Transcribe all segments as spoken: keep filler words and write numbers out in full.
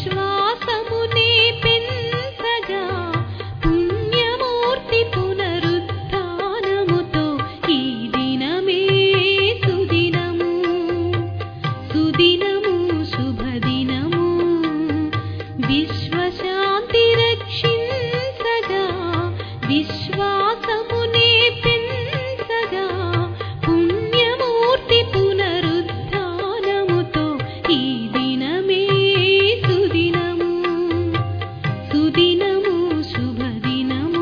విశ్వాసమునే పెంచగా పుణ్యమూర్తి పునరుత్థానముతో ఈ దినమే సుదినము సుదినము శుభదినము విశ్వశాంతి రక్షించగా విశ్వాసమునే పెంచగా పుణ్యమూర్తి పునరుత్థానముతో ఈ దినమే సుదినము సుదినము శుభదినము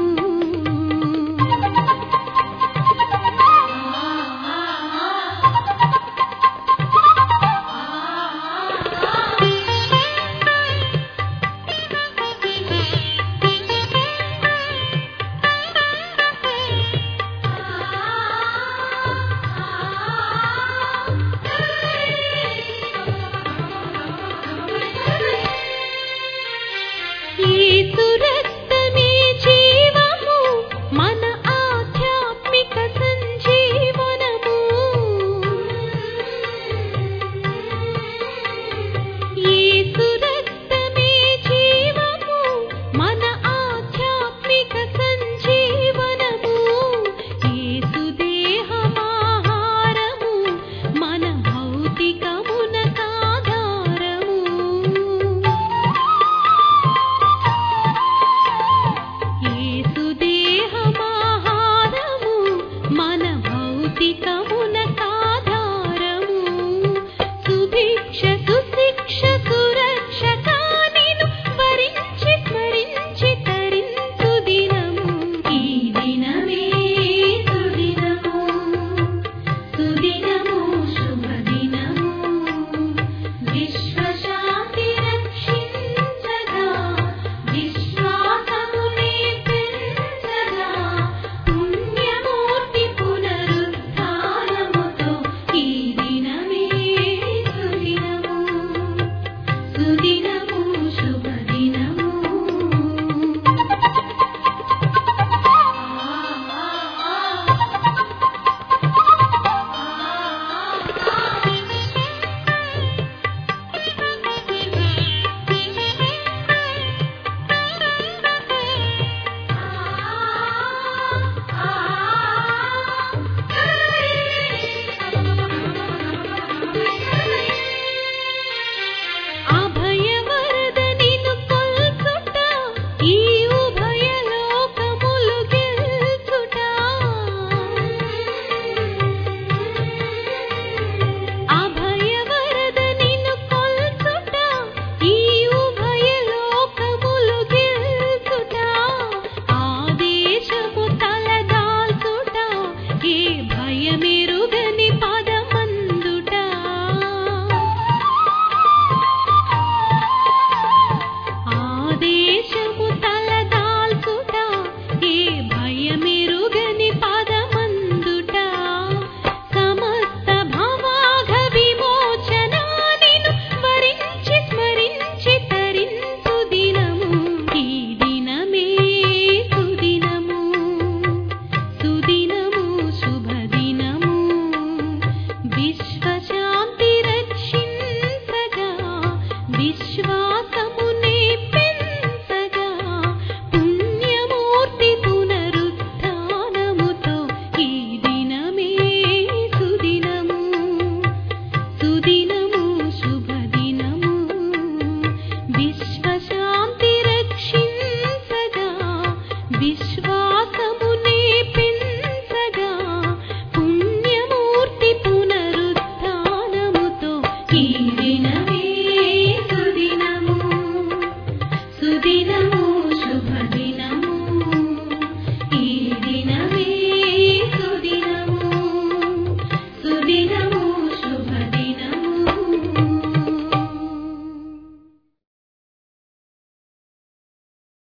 యేసు రక్తమే జీవము మన ఆధ్యాత్మిక సంజీవనము యేసు రక్తమే జీవము మన ఆధ్యాత్మిక సంజీవనము యేసు దేహమాహారము మన భౌతికమునకాధారము యేసు దేహమాహారము మన భౌతికమునకాధారము సుభిక్ష సుశిక్ష సురక్షక నిను వరించి స్మరించి తరించు దినము ఈ దినమే సుదినము సుదినము శుభదినము విశ్వశాంతి రక్షించగా విశ్వాసమునే పెంచగా పుణ్యమూర్తి పునరుత్థానముతో ఈ దినమే సుదినము సుదినము శుభదినము అభయవరద నిను కొల్చుట ఈ ఉభయ లోకములు గెల్చుట అభయవరద నిను కొల్చుట ఈ ఉభయ లోకములు గెల్చుట ఆదేశము తలదాల్చుట ఏ భయమెరుగని పదమందుట ఆదేశము తలదాల్చుట ఏ భయమెరుగని పదమందుట సమస్త భవాఘ విమోచన నిను వరించి స్మరించి తరించు దినము ఈ దినమే సుదినము సుదినము శుభదినము విశ్వశాంతి రక్షించగా విశ్వాసము